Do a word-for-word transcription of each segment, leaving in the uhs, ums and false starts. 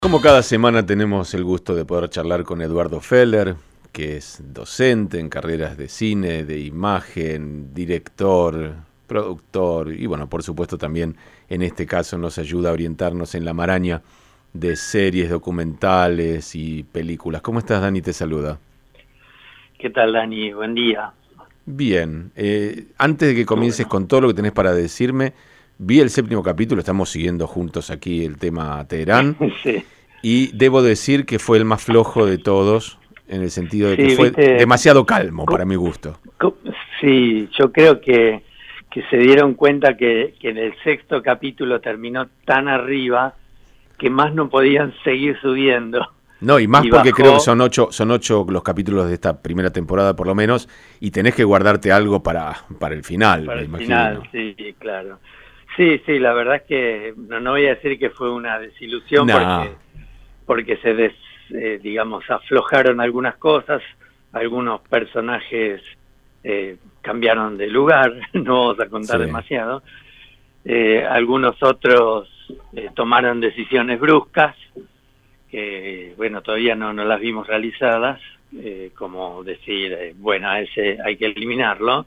Como cada semana tenemos el gusto de poder charlar con Eduardo Feller, que es docente en carreras de cine, de imagen, director, productor y bueno, por supuesto también en este caso nos ayuda a orientarnos en la maraña de series, documentales y películas. ¿Cómo estás, Dani? Te saluda. ¿Qué tal, Dani? Buen día. Bien, eh, antes de que comiences bueno. con todo lo que tenés para decirme, vi el séptimo capítulo, estamos siguiendo juntos aquí el tema Teherán, sí. Y debo decir que fue el más flojo de todos, en el sentido de sí, que fue viste, demasiado calmo para mi gusto. Sí, yo creo que, que se dieron cuenta que, que en el sexto capítulo terminó tan arriba que más no podían seguir subiendo. No, y más y porque bajó... creo que son ocho, son ocho los capítulos de esta primera temporada por lo menos, y tenés que guardarte algo para, para el final, Para me el imagino. final, sí, claro. Sí, sí, la verdad es que no, no voy a decir que fue una desilusión No. porque, porque se, des, eh, digamos, aflojaron algunas cosas, algunos personajes eh, cambiaron de lugar, no vamos a contar sí. demasiado, eh, algunos otros eh, tomaron decisiones bruscas, que bueno, todavía no, no las vimos realizadas, eh, como decir, eh, bueno, a ese hay que eliminarlo,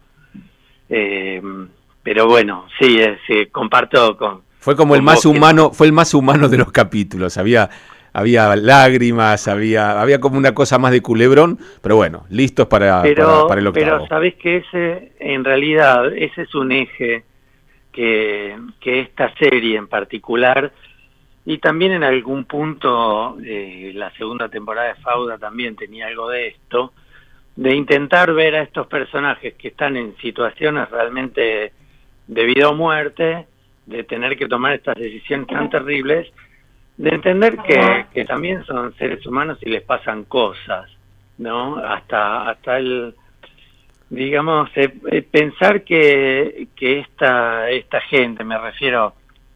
eh, pero bueno, sí, eh, sí, comparto con... Fue como con el más vos, humano, que... fue el más humano de los capítulos, había... Había lágrimas, había había como una cosa más de culebrón, pero bueno, listos para, pero, para, para el octavo. Pero sabés que ese, en realidad, ese es un eje que, que esta serie en particular, y también en algún punto eh, la segunda temporada de Fauda también tenía algo de esto, de intentar ver a estos personajes que están en situaciones realmente de vida o muerte, de tener que tomar estas decisiones tan terribles, de entender que, que también son seres humanos y les pasan cosas, ¿no? Hasta hasta el, digamos, eh, eh, pensar que, que esta esta gente, me refiero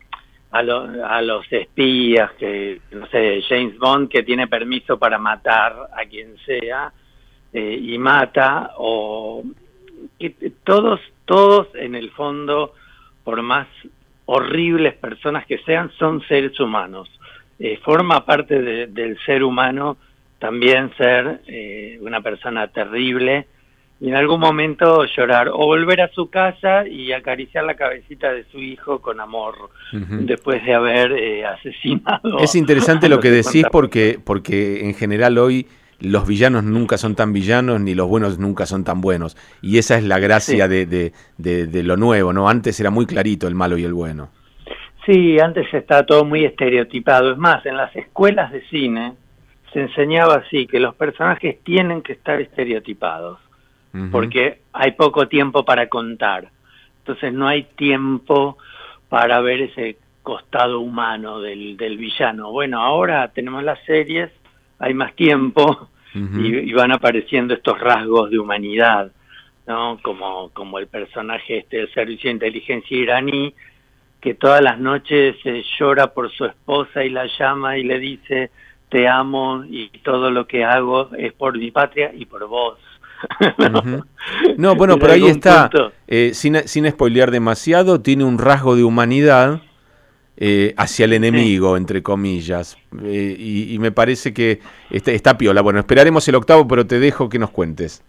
a, lo, a los espías, que, no sé, James Bond, que tiene permiso para matar a quien sea, eh, y mata, o que todos, todos en el fondo, por más horribles personas que sean, son seres humanos. Eh, forma parte de, del ser humano también ser eh, una persona terrible y en algún momento llorar o volver a su casa y acariciar la cabecita de su hijo con amor uh-huh. después de haber eh, asesinado. Es interesante lo que decís porque, porque en general hoy los villanos nunca son tan villanos ni los buenos nunca son tan buenos y esa es la gracia sí. de, de, de, de lo nuevo, ¿no? Antes era muy clarito el malo y el bueno. Sí, antes estaba todo muy estereotipado. Es más, en las escuelas de cine se enseñaba así, que los personajes tienen que estar estereotipados, uh-huh. porque hay poco tiempo para contar. Entonces no hay tiempo para ver ese costado humano del, del villano. Bueno, ahora tenemos las series, hay más tiempo, uh-huh. y, y van apareciendo estos rasgos de humanidad, ¿no? Como, como el personaje este del servicio de inteligencia iraní, que todas las noches eh, llora por su esposa y la llama y le dice te amo y todo lo que hago es por mi patria y por vos. ¿no? Uh-huh. No, bueno, pero ahí está, eh, sin, sin spoilear demasiado, tiene un rasgo de humanidad eh, hacia el enemigo, sí. entre comillas, eh, y, y me parece que está, está piola. Bueno, esperaremos el octavo, pero te dejo que nos cuentes.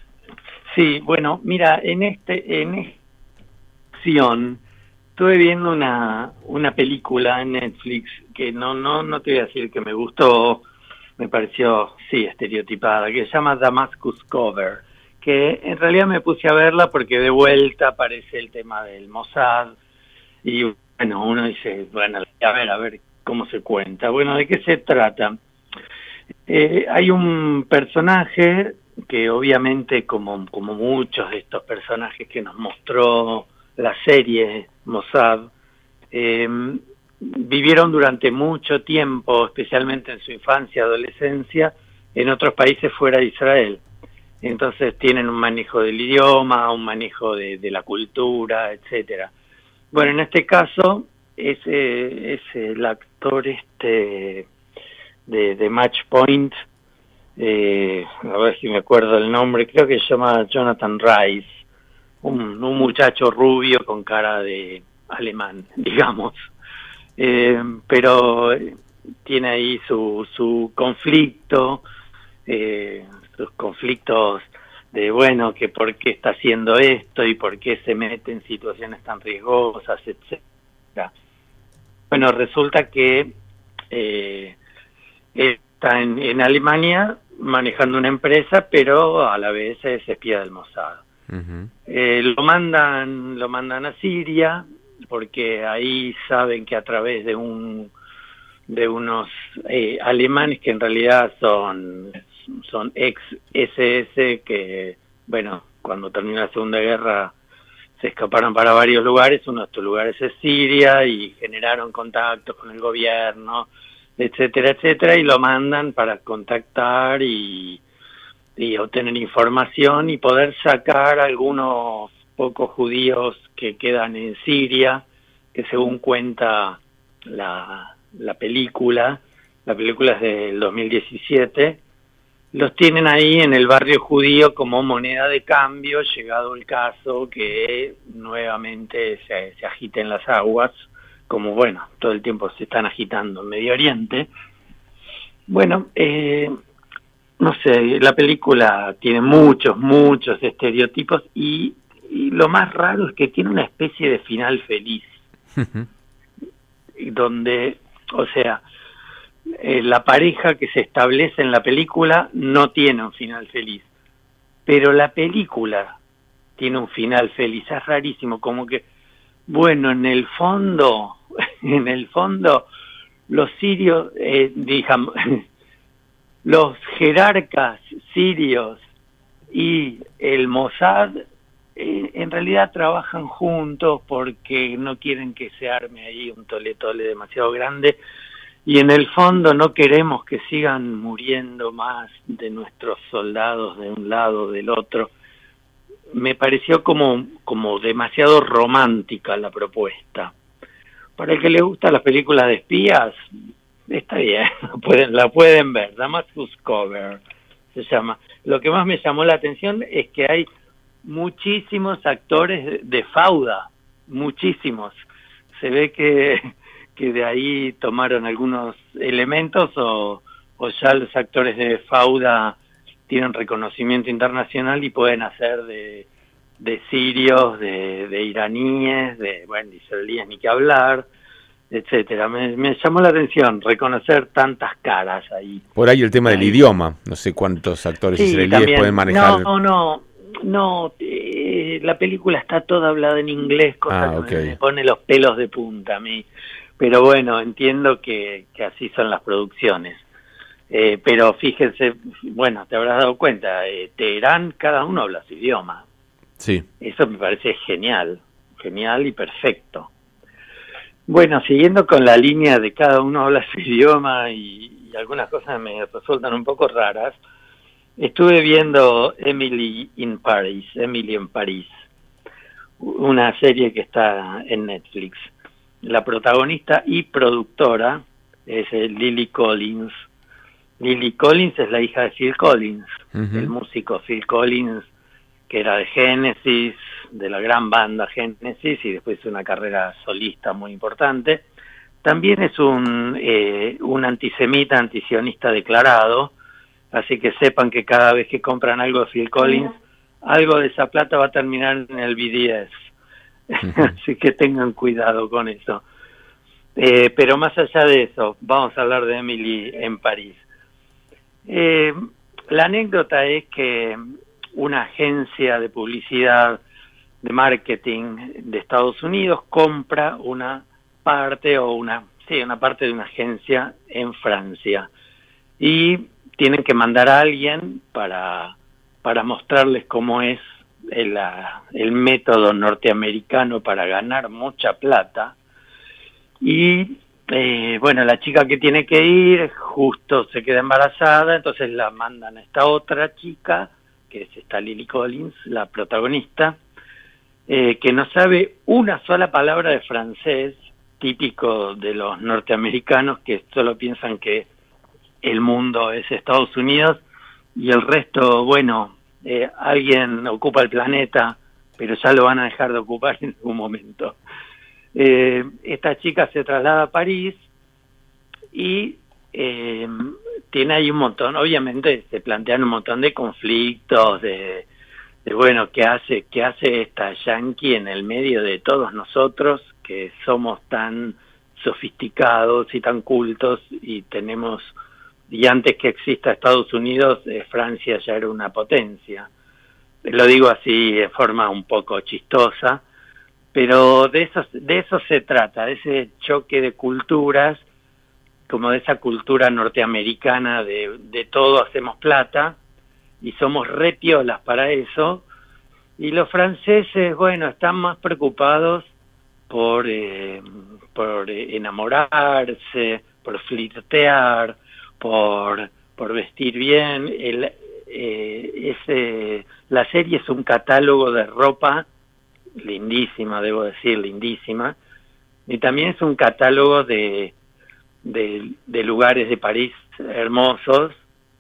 Sí, bueno, mira, en este en esta acción estuve viendo una una película en Netflix que no no no te voy a decir que me gustó, me pareció sí estereotipada, que se llama Damascus Cover, que en realidad me puse a verla porque de vuelta aparece el tema del Mossad y bueno, uno dice, bueno, a ver, a ver cómo se cuenta. Bueno, ¿de qué se trata? Eh, hay un personaje que obviamente como como muchos de estos personajes que nos mostró la serie Mossad, eh, vivieron durante mucho tiempo, especialmente en su infancia y adolescencia, en otros países fuera de Israel. Entonces tienen un manejo del idioma, un manejo de, de la cultura, etcétera. Bueno, en este caso es, eh, es el actor este de, de Match Point, eh, a ver si me acuerdo el nombre, creo que se llama Jonathan Rice. Un, un muchacho rubio con cara de alemán, digamos. Eh, pero tiene ahí su, su conflicto, eh, sus conflictos de, bueno, que por qué está haciendo esto y por qué se mete en situaciones tan riesgosas, etcétera. Bueno, resulta que eh, está en, en Alemania manejando una empresa, pero a la vez es espía del Mossad. Uh-huh. Eh, lo mandan, lo mandan a Siria, porque ahí saben que a través de un de unos eh, alemanes que en realidad son son ex ese ese que, bueno, cuando terminó la Segunda Guerra se escaparon para varios lugares, uno de estos lugares es Siria, y generaron contactos con el gobierno, etcétera, etcétera, y lo mandan para contactar y, y obtener información y poder sacar a algunos pocos judíos que quedan en Siria, que según cuenta la, la película, la película es del dos mil diecisiete, los tienen ahí en el barrio judío como moneda de cambio, llegado el caso que nuevamente se, se agiten las aguas, como bueno, todo el tiempo se están agitando en Medio Oriente. Bueno, eh, no sé, la película tiene muchos, muchos estereotipos y, y lo más raro es que tiene una especie de final feliz, donde, o sea, Eh, la pareja que se establece en la película no tiene un final feliz, pero la película tiene un final feliz. Es rarísimo, como que, bueno, en el fondo, en el fondo, los sirios, eh, digamos, los jerarcas sirios y el Mossad eh, en realidad trabajan juntos porque no quieren que se arme ahí un tole-tole demasiado grande. Y en el fondo no queremos que sigan muriendo más de nuestros soldados de un lado o del otro. Me pareció como, como demasiado romántica la propuesta. Para el que le gustan las películas de espías, está bien, pueden, la pueden ver. Damascus Cover se llama. Lo que más me llamó la atención es que hay muchísimos actores de, de Fauda, muchísimos. Se ve que... que de ahí tomaron algunos elementos o, o ya los actores de Fauda tienen reconocimiento internacional y pueden hacer de, de sirios, de, de iraníes, de, bueno, israelíes ni que hablar, etcétera. Me, me llamó la atención reconocer tantas caras ahí. Por ahí el tema ahí. Del idioma, no sé cuántos actores sí, israelíes también pueden manejar. No, no, no, eh, la película está toda hablada en inglés, cosa ah, okay. que me pone los pelos de punta a mí. Pero bueno, entiendo que, que así son las producciones. Eh, pero fíjense, bueno, te habrás dado cuenta, eh, Teherán, cada uno habla su idioma. Sí. Eso me parece genial, genial y perfecto. Bueno, siguiendo con la línea de cada uno habla su idioma y, y algunas cosas me resultan un poco raras, estuve viendo Emily in Paris, Emily en París, una serie que está en Netflix. La protagonista y productora es Lily Collins. Lily Collins es la hija de Phil Collins, uh-huh. el músico Phil Collins, que era de Genesis, de la gran banda Genesis, y después una carrera solista muy importante. También es un, eh, un antisemita, antisionista declarado, así que sepan que cada vez que compran algo de Phil Collins, uh-huh. algo de esa plata va a terminar en el B D S. Uh-huh. Así que tengan cuidado con eso. Eh, pero más allá de eso, vamos a hablar de Emily en París. Eh, la anécdota es que una agencia de publicidad, de marketing de Estados Unidos compra una parte o una, sí, una parte de una agencia en Francia y tienen que mandar a alguien para, para mostrarles cómo es El, el método norteamericano para ganar mucha plata. Y eh, bueno, la chica que tiene que ir justo se queda embarazada, entonces la mandan a esta otra chica, que es esta Lily Collins, la protagonista, eh, que no sabe una sola palabra de francés, típico de los norteamericanos que solo piensan que el mundo es Estados Unidos y el resto, bueno, Eh, alguien ocupa el planeta, pero ya lo van a dejar de ocupar en algún momento. Eh, esta chica se traslada a París y eh, tiene ahí un montón, obviamente se plantean un montón de conflictos, de, de bueno, ¿qué hace, qué hace esta yankee en el medio de todos nosotros que somos tan sofisticados y tan cultos y tenemos, y antes que exista Estados Unidos, eh, Francia ya era una potencia. Lo digo así de forma un poco chistosa, pero de eso, de eso se trata, de ese choque de culturas, como de esa cultura norteamericana de, de todo hacemos plata y somos re piolas para eso, y los franceses, bueno, están más preocupados por, eh, por enamorarse, por flirtear, por, por vestir bien. El, eh, ese, la serie es un catálogo de ropa lindísima, debo decir, lindísima, y también es un catálogo de De, de lugares de París hermosos.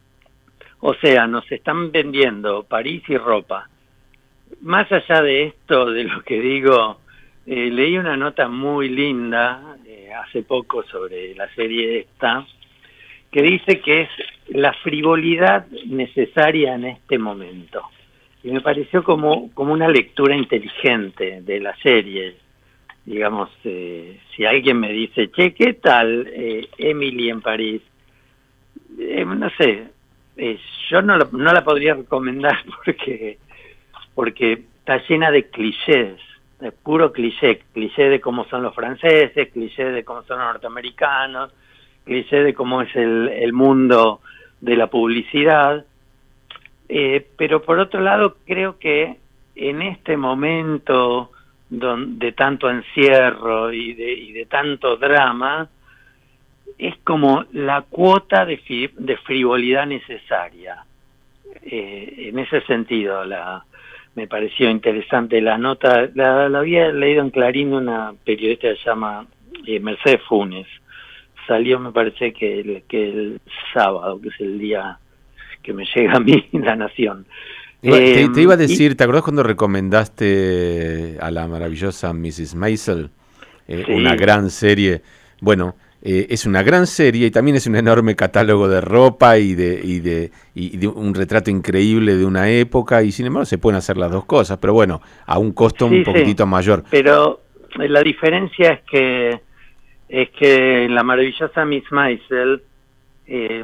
O sea, nos están vendiendo París y ropa. Más allá de esto, de lo que digo, eh, leí una nota muy linda eh, hace poco sobre la serie esta, que dice que es la frivolidad necesaria en este momento. Y me pareció como, como una lectura inteligente de la serie. Digamos, eh, si alguien me dice, che, ¿qué tal eh, Emily en París? Eh, no sé, eh, yo no, lo, no la podría recomendar porque porque está llena de clichés, de puro cliché, cliché de cómo son los franceses, cliché de cómo son los norteamericanos, cliché de cómo es el, el mundo de la publicidad. Eh, pero por otro lado, creo que en este momento de tanto encierro y de, y de tanto drama, es como la cuota de, fi, de frivolidad necesaria. Eh, en ese sentido, la, me pareció interesante la nota, la, la había leído en Clarín una periodista que se llama eh, Mercedes Funes. Salió, me parece que el, que el sábado, que es el día que me llega a mí, La Nación. Te, te iba a decir, y, ¿te acordás cuando recomendaste a la maravillosa missus Maisel? Eh, sí. Una gran serie. Bueno, eh, es una gran serie y también es un enorme catálogo de ropa y de, y de, y de un retrato increíble de una época, y sin embargo se pueden hacer las dos cosas, pero bueno, a un costo sí, un poquitito sí. mayor. Pero la diferencia es que es que la maravillosa miss Maisel, eh,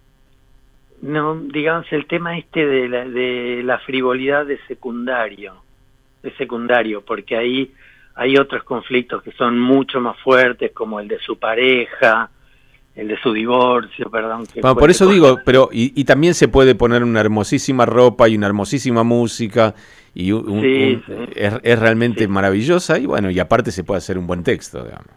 no, digamos, el tema este de la, de la frivolidad de secundario, de secundario, porque ahí hay otros conflictos que son mucho más fuertes, como el de su pareja, el de su divorcio, perdón. Que bueno, por eso digo, pero y, y también se puede poner una hermosísima ropa y una hermosísima música, y un, sí, un, sí. Es, es realmente sí. maravillosa, y bueno, y aparte se puede hacer un buen texto, digamos.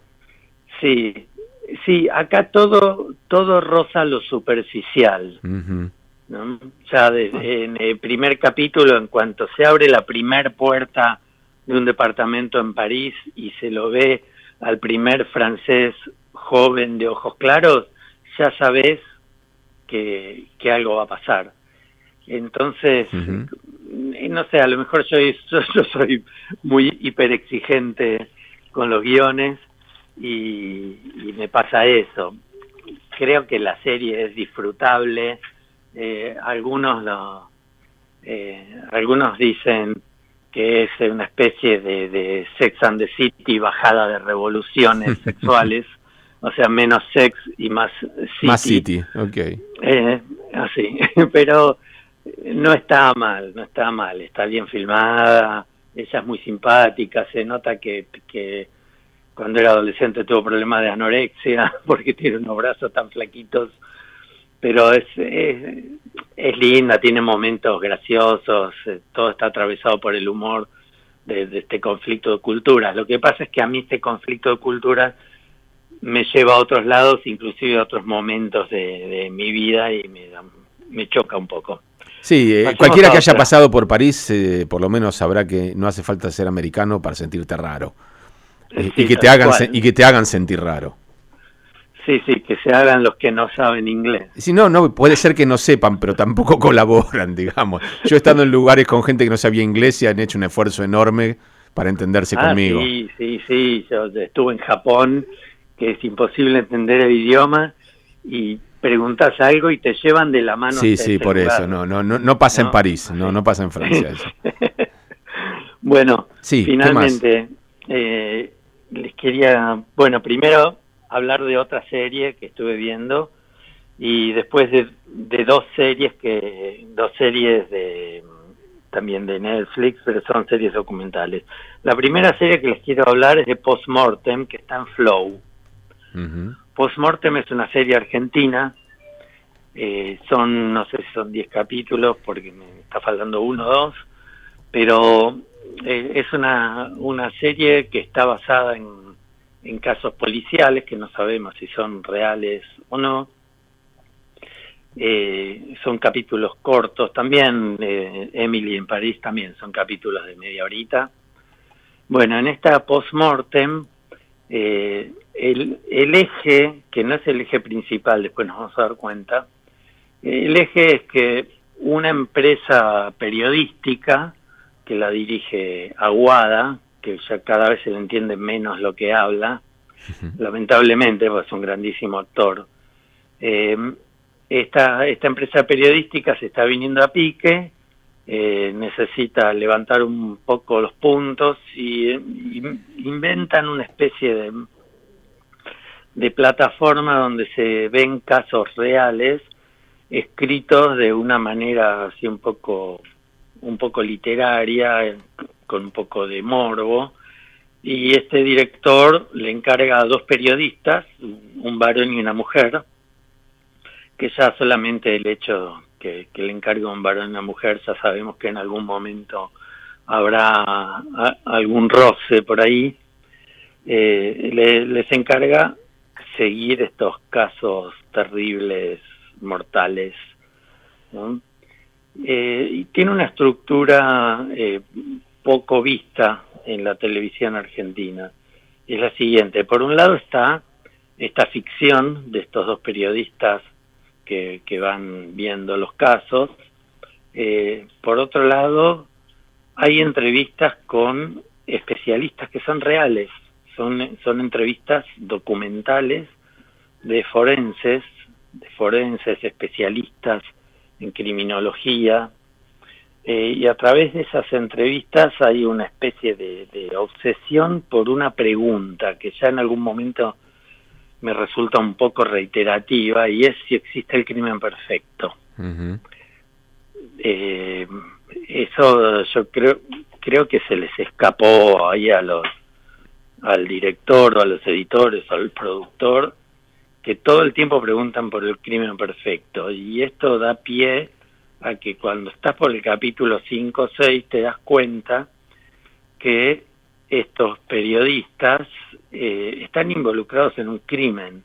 Sí. Sí, acá todo todo roza lo superficial, uh-huh. ¿no? Ya de, en el primer capítulo, en cuanto se abre la primer puerta de un departamento en París y se lo ve al primer francés joven de ojos claros, ya sabes que, que algo va a pasar. Entonces, uh-huh. no sé, a lo mejor yo, yo, yo soy muy hiperexigente con los guiones, Y, y me pasa eso. Creo que la serie es disfrutable. Eh, algunos lo, eh, algunos dicen que es una especie de, de Sex and the City bajada de revoluciones sexuales, o sea, menos sex y más city. Más city, okay. Eh, así, pero no está mal, no está mal, está bien filmada, ella es muy simpática, se nota que, que cuando era adolescente tuvo problemas de anorexia porque tiene unos brazos tan flaquitos, pero es, es, es linda, tiene momentos graciosos, eh, todo está atravesado por el humor de, de este conflicto de culturas. Lo que pasa es que a mí este conflicto de culturas me lleva a otros lados, inclusive a otros momentos de, de mi vida, y me, me choca un poco. Sí, eh, cualquiera que haya pasado por París, eh, por lo menos sabrá que no hace falta ser americano para sentirte raro. Sí, y que te hagan se, y que te hagan sentir raro. Sí, sí, que se hagan los que no saben inglés. Si no, no, puede ser que no sepan, pero tampoco colaboran, digamos. Yo he estado en lugares con gente que no sabía inglés y han hecho un esfuerzo enorme para entenderse ah, conmigo. Sí, sí, sí, yo estuve en Japón, que es imposible entender el idioma, y preguntas algo y te llevan de la mano. Sí, sí, por lugar. Eso, no, no, no, no pasa ¿No? en París, no, no pasa en Francia eso. Bueno, sí, finalmente eh, les quería, bueno, primero hablar de otra serie que estuve viendo y después de, de dos series que, dos series de también de Netflix, pero son series documentales. La primera serie que les quiero hablar es de Postmortem, que está en Flow. Uh-huh. Postmortem es una serie argentina, eh, son, no sé si son diez capítulos, porque me está faltando uno o dos, pero eh, es una, una serie que está basada en, en casos policiales, que no sabemos si son reales o no. Eh, son capítulos cortos también, eh, Emily en París también son capítulos de media horita. Bueno, en esta Postmortem, eh, el, el eje, que no es el eje principal, después nos vamos a dar cuenta, el eje es que una empresa periodística, que la dirige Aguada, que ya cada vez se le entiende menos lo que habla, uh-huh. lamentablemente, porque es un grandísimo actor, eh, Esta, esta empresa periodística se está viniendo a pique, eh, necesita levantar un poco los puntos y, y inventan una especie de, de plataforma donde se ven casos reales escritos de una manera así un poco, un poco literaria, con un poco de morbo, y este director le encarga a dos periodistas, un varón y una mujer, que ya solamente el hecho que, que le encargue a un varón y una mujer, ya sabemos que en algún momento habrá a, algún roce por ahí, eh, le, les encarga seguir estos casos terribles, mortales, ¿no? Eh, y tiene una estructura eh, poco vista en la televisión argentina. Es la siguiente: por un lado está esta ficción de estos dos periodistas Que, que van viendo los casos. Eh, por otro lado, hay entrevistas con especialistas que son reales, son, son entrevistas documentales de forenses, de forenses especialistas en criminología, eh, y a través de esas entrevistas hay una especie de, de obsesión por una pregunta que ya en algún momento me resulta un poco reiterativa, y es si existe el crimen perfecto. Uh-huh. Eh, eso yo creo creo que se les escapó ahí a los al director o a los editores o al productor, que todo el tiempo preguntan por el crimen perfecto, y esto da pie a que cuando estás por el capítulo cinco o seis te das cuenta que estos periodistas eh, están involucrados en un crimen.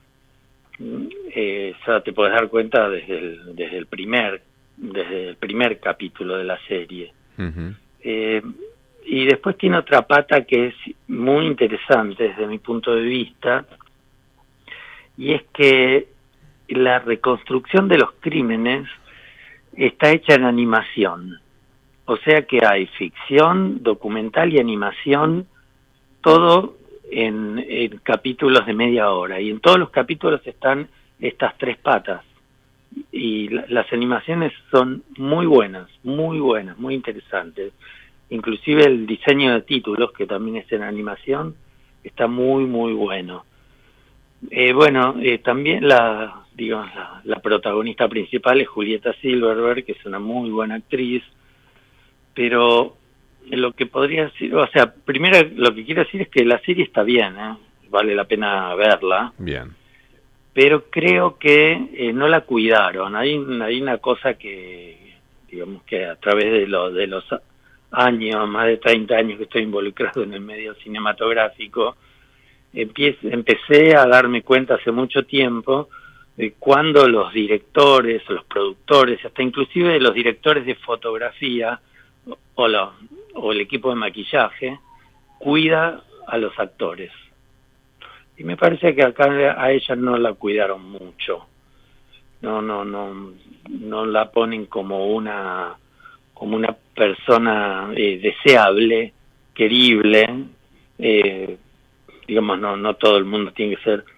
Eh, ya te podés dar cuenta desde el, desde el primer desde el primer capítulo de la serie. Uh-huh. Eh, y después tiene otra pata que es muy interesante desde mi punto de vista, y es que la reconstrucción de los crímenes está hecha en animación. O sea que hay ficción, documental y animación, todo en, en capítulos de media hora. Y en todos los capítulos están estas tres patas. Y la, las animaciones son muy buenas, muy buenas, muy interesantes. Inclusive el diseño de títulos, que también es en animación, está muy, muy bueno. Eh, bueno, eh, también la, digamos, la, la protagonista principal es Julieta Silverberg, que es una muy buena actriz. Pero lo que podría decir, o sea, primero lo que quiero decir es que la serie está bien, ¿eh? Vale la pena verla. Bien. Pero creo que eh, no la cuidaron. Hay, hay una cosa que, digamos que a través de, lo, de los años, más de treinta años que estoy involucrado en el medio cinematográfico, empiece, empecé a darme cuenta hace mucho tiempo de cuando los directores, los productores, hasta inclusive los directores de fotografía, O, lo, o el equipo de maquillaje, cuida a los actores. Y me parece que acá a ella no la cuidaron mucho. No, no, no, no la ponen como una, como una persona eh, deseable, querible. Eh, digamos, no, no todo el mundo tiene que ser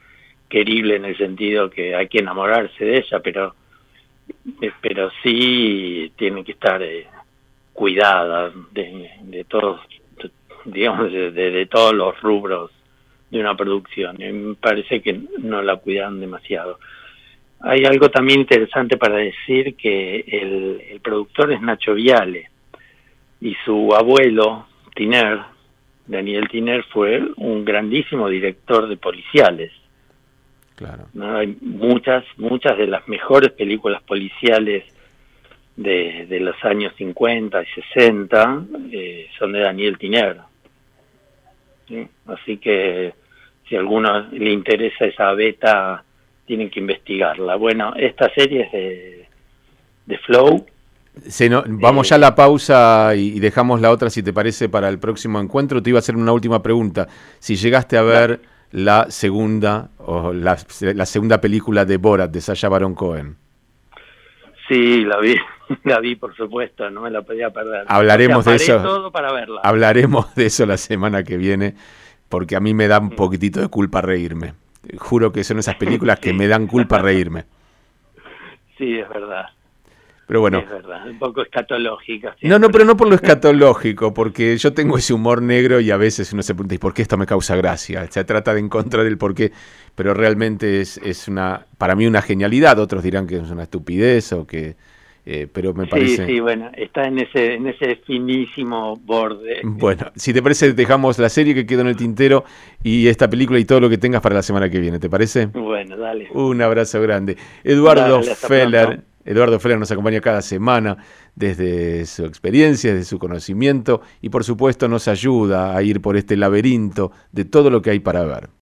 querible en el sentido que hay que enamorarse de ella, pero eh, pero sí tiene que estar eh, cuidada de, de todos, digamos, de, de, de todos los rubros de una producción. Y me parece que no la cuidan demasiado. Hay algo también interesante para decir, que el, el productor es Nacho Viale, y su abuelo, Tiner, Daniel Tiner, fue un grandísimo director de policiales. Claro. ¿No? Hay muchas, muchas de las mejores películas policiales de, de los años cincuenta y sesenta eh, son de Daniel Tiner. ¿Sí? Así que si a alguno le interesa esa beta, tienen que investigarla. Bueno, esta serie es de, de Flow. Se no, vamos ya a la pausa y, y dejamos la otra, si te parece, para el próximo encuentro. Te iba a hacer una última pregunta. Si llegaste a ver la, la segunda o la, la segunda película de Borat, de Sacha Baron Cohen. Sí, la vi, la vi por supuesto, no me la podía perder. Hablaremos de eso. Todo para verla. Hablaremos de eso la semana que viene, porque a mí me da un poquitito de culpa reírme. Juro que son esas películas sí. que me dan culpa reírme. Sí, es verdad. Pero bueno. Es verdad, un poco escatológica. Siempre. No, no, pero no por lo escatológico, porque yo tengo ese humor negro y a veces uno se pregunta, ¿y por qué esto me causa gracia? Se trata de encontrar el por qué, pero realmente es, es una, para mí una genialidad. Otros dirán que es una estupidez o que... Eh, pero me parece... Sí, sí, bueno, está en ese en ese finísimo borde. Bueno, si te parece, dejamos la serie que quedó en el tintero y esta película y todo lo que tengas para la semana que viene, ¿te parece? Bueno, dale. Un abrazo grande. Eduardo Dale, Feller, pronto. Eduardo Feller nos acompaña cada semana desde su experiencia, desde su conocimiento y por supuesto nos ayuda a ir por este laberinto de todo lo que hay para ver.